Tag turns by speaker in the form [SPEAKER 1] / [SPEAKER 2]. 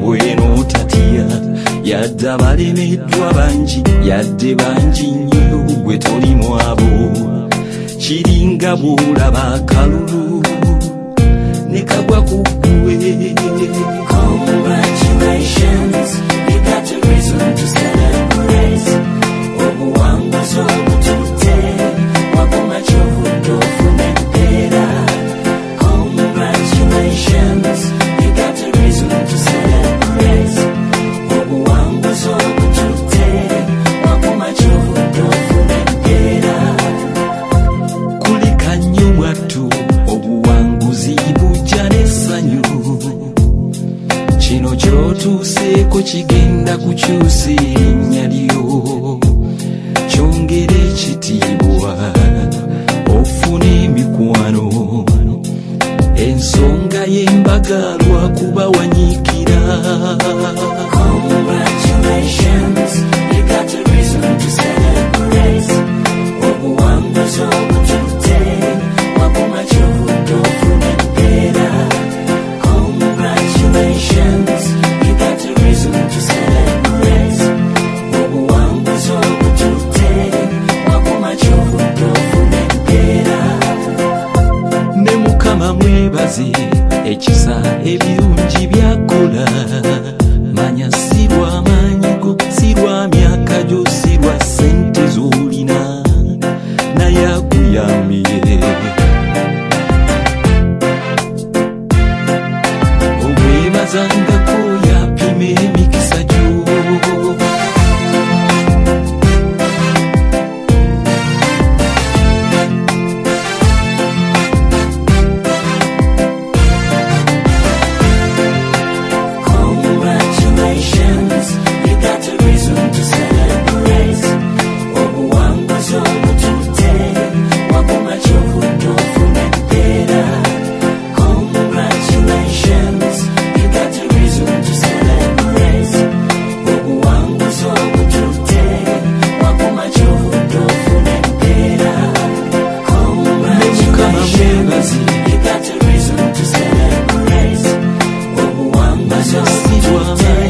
[SPEAKER 1] bweno tatya yadde abalemeddwa bangi yadde bangi nnyo gwe toli mwabo kiringa bw'olaba akalulu ne kagwa ku ggwe.
[SPEAKER 2] Congratulations, you got a reason to celebrate. Obuwanguzi obututte waguma ky'ovudde ofuna empeera. Congratulations, you got a reason to celebrate. Obuwanguzi obututte waguma ky'ovudde ofuna empeera.
[SPEAKER 1] Kulika nnyo mwattu obuwanguzi bujja n'essanyu kino ky'otuuseeko kigenda kukyusa erinnya lyo kyongere ekitiibwa ofune emikwano ensonga y'embaga lwakuba wanyiikira.
[SPEAKER 2] Congratulations, you got a reason to celebrate. Obuwanguzi obututte waguma ky'ovudde ofuna empeera. Congratulations, you got a reason to celebrate. Obuwanguzi obututte waguma ky'ovudde ofuna empeera.
[SPEAKER 1] Ne Mukama mwebaze ekisa ebirungi byakola manya si lwa maanyi go si lwa myaka gyo si lwa ssente z'olina naye akuyambye omwebazangako yapima emikisa gyo.
[SPEAKER 2] Congratulations, you got a reason to celebrate. Obuwanguzi obututte waguma ky'ovudde ofuna empeera. Congratulations, you got a reason to celebrate. Obuwanguzi obututte waguma ky'ovudde ofuna empeera. Congratulations, you got a reason to celebrate. Obuwanguzi obututte